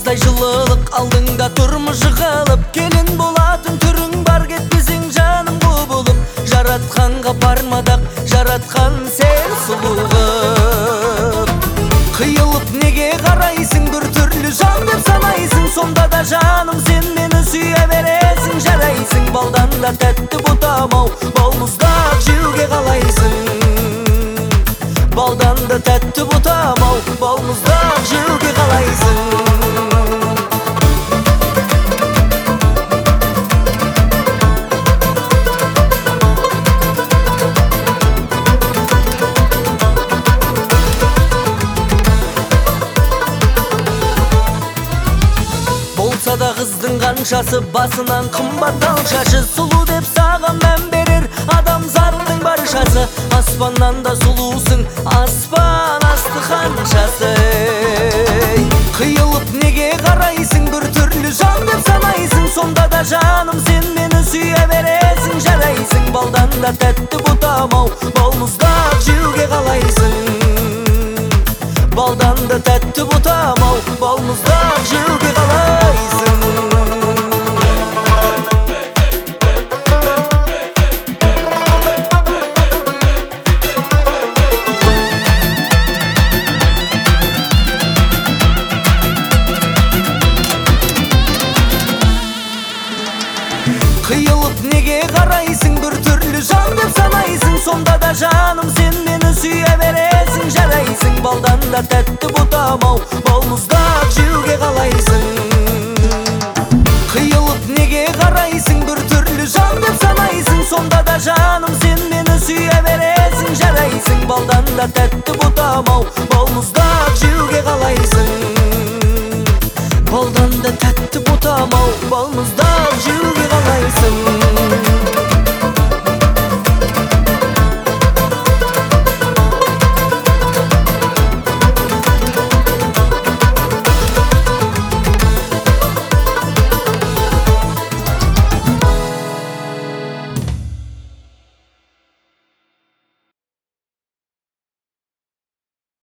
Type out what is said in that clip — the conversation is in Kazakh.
Тастай жылылық алдыңда тұрмышы қалып, келін болатын түрің бар, кетпесең жаным құбылып. Жаратқанға бармадақ, жаратқан сен сұлуғып. Қиылып неге қарайсың, бір түрлі жан деп санайсың, сонда да жаным сен мені сүйе бересің, жарайсың. Балдан да тәтті бұтам-ау, балмұздақ жеуге қалайсың. Балдан да тәтті бұтам-ау, балмұздақ жеуге қалайсың. Болса да қыздың қаншасы, басынан қымбат алшашы. Сұлу деп саған мән берер адамзаттың баршасы. Аспаннан да сұлусың, аспан асты қаншасы. Қиылып неге қарайсың, бір түрлі жан деп санайсың, сонда да жаным сен мені сүйе бересің, жарайсың. Балдан да тәтті бұтам-ау, балмұздақ жеуге қалайсың. Балдан да тәтті бұтам-ау, балмұздақ жеуге қалайсың. Қиылып неге қарайсың, бір түрлі жан деп санайсың, сонда да жаным сен мені сүйе бересің, жарайсың. Балдан да тәтті бұтам-ау, балмұздақ жеуге қалайсың. Қиылып неге қарайсың, бір түрлі жан деп санайсың, сонда да жаным сен мені сүйе бересің, жарайсың. Балдан да тәтті бұтам-ау, балмұздақ жеуге қалайсың. Балдан да тәтті бұтам-ау, балмұздақ жеуге қалайсың.